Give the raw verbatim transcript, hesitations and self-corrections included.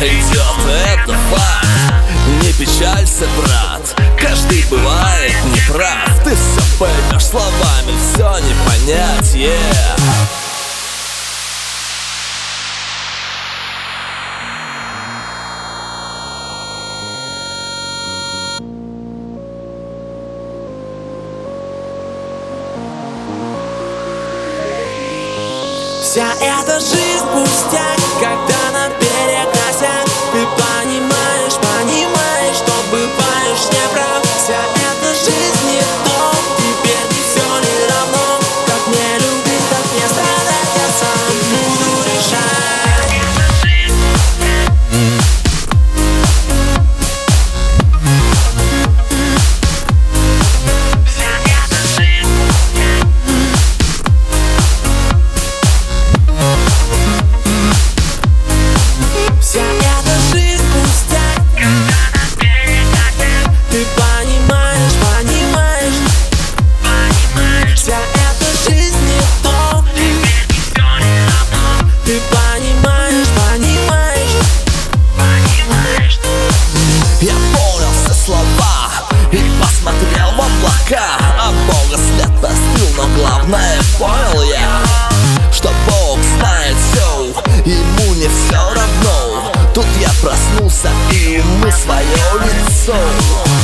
пройдет, это факт. Не печалься, брат, каждый бывает неправ. Ты все поймешь словами, все не понять, yeah. Вся эта жизнь пустяк, когда на берег косяк. Ты понимаешь, понимаешь, что бываешь неправ. Вся эта жизнь не то, теперь не все не равно. Как мне любить, как мне страдать, я сам буду решать. Вся эта жизнь Вся эта жизнь пустяк, когда на берег косяк. Ты понимаешь, понимаешь, понимаешь. Вся эта жизнь не то, теперь не все не равно. Ты понимаешь, понимаешь, понимаешь. Я понял все слова и посмотрел в облака, а Бога след простил, но главное понял я, что Бог знает все, ему не все равно. Тут я проснулся и умыл свое лицо.